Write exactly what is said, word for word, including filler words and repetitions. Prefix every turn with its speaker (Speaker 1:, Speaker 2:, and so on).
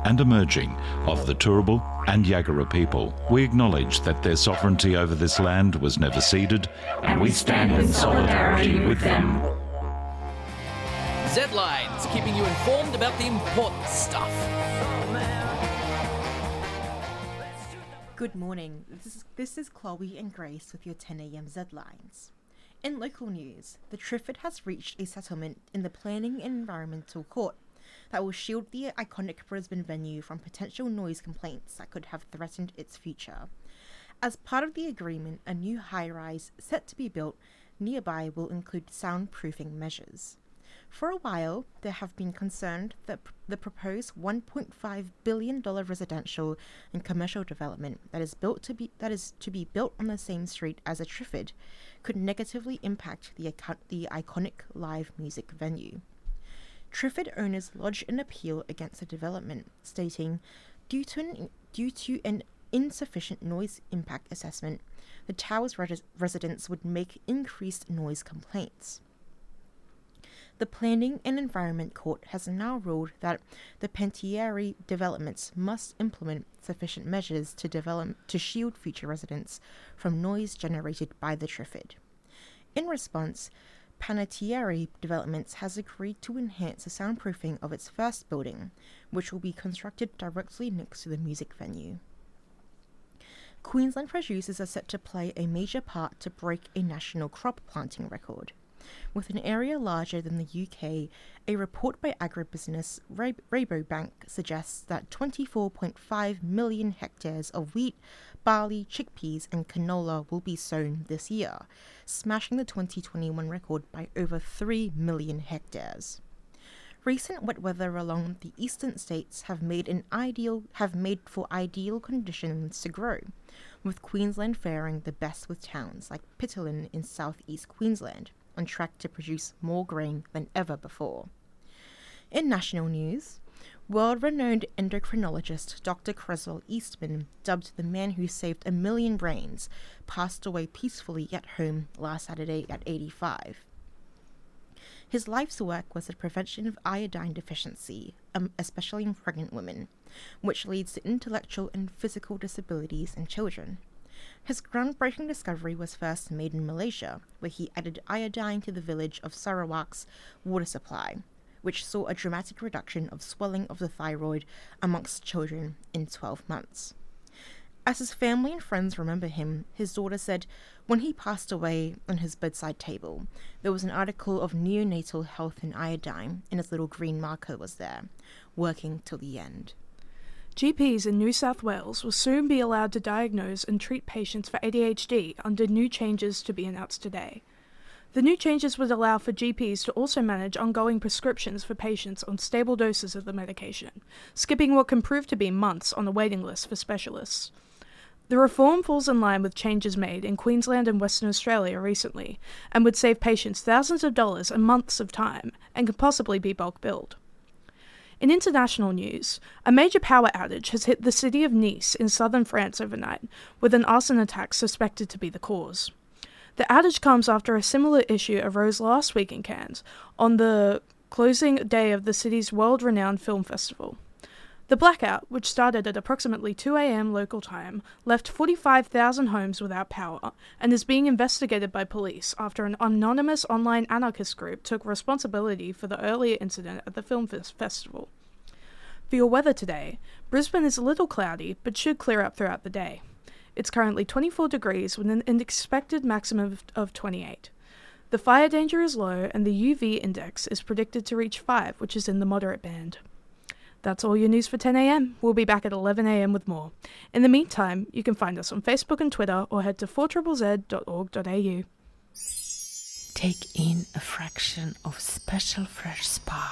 Speaker 1: and emerging of the Turrbal and Yagara people. We acknowledge that their sovereignty over this land was never ceded, and we stand in solidarity with them.
Speaker 2: Z-Lines, keeping you informed about the important stuff.
Speaker 3: Good morning, this is, this is Chloe and Grace with your ten a.m. Z-Lines. In local news, the Triffid has reached a settlement in the Planning and Environmental Court that will shield the iconic Brisbane venue from potential noise complaints that could have threatened its future. As part of the agreement, a new high-rise set to be built nearby will include soundproofing measures. For a while, there have been concerns that the proposed one point five billion dollars residential and commercial development that is built to be that is to be built on the same street as a Triffid could negatively impact the, the iconic live music venue. Triffid owners lodged an appeal against the development, stating, due to an, due to an insufficient noise impact assessment, the tower's res- residents would make increased noise complaints. The Planning and Environment Court has now ruled that the Pentieri developments must implement sufficient measures to develop to shield future residents from noise generated by the Triffid. In response, Panettiere Developments has agreed to enhance the soundproofing of its first building, which will be constructed directly next to the music venue. Queensland producers are set to play a major part to break a national crop planting record. With an area larger than the U K, a report by agribusiness Rab- Rabobank suggests that twenty-four point five million hectares of wheat, barley, chickpeas and canola will be sown this year, smashing the twenty twenty-one record by over three million hectares. Recent wet weather along the eastern states have made an ideal have made for ideal conditions to grow, with Queensland faring the best, with towns like Pittilin in southeast Queensland on track to produce more grain than ever before. In national news, world-renowned endocrinologist Doctor Creswell Eastman, dubbed the man who saved a million brains, passed away peacefully at home last Saturday at eighty-five. His life's work was the prevention of iodine deficiency, um, especially in pregnant women, which leads to intellectual and physical disabilities in children. His groundbreaking discovery was first made in Malaysia, where he added iodine to the village of Sarawak's water supply, which saw a dramatic reduction of swelling of the thyroid amongst children in twelve months. As his family and friends remember him, his daughter said, when he passed away, on his bedside table, there was an article of neonatal health and iodine, and his little green marker was there, working till the end.
Speaker 4: G Ps in New South Wales will soon be allowed to diagnose and treat patients for A D H D under new changes to be announced today. The new changes would allow for G Ps to also manage ongoing prescriptions for patients on stable doses of the medication, skipping what can prove to be months on the waiting list for specialists. The reform falls in line with changes made in Queensland and Western Australia recently, and would save patients thousands of dollars and months of time, and could possibly be bulk billed. In international news, a major power outage has hit the city of Nice in southern France overnight, with an arson attack suspected to be the cause. The outage comes after a similar issue arose last week in Cannes, on the closing day of the city's world-renowned film festival. The blackout, which started at approximately two a.m. local time, left forty-five thousand homes without power, and is being investigated by police after an anonymous online anarchist group took responsibility for the earlier incident at the film f- festival. For your weather today, Brisbane is a little cloudy, but should clear up throughout the day. It's currently twenty-four degrees with an expected maximum of, of twenty-eight. The fire danger is low, and the U V index is predicted to reach five, which is in the moderate band. That's all your news for ten a.m. We'll be back at eleven a.m. with more. In the meantime, you can find us on Facebook and Twitter, or head to four z z dot org dot a u.
Speaker 5: Take in a fraction of special fresh spa.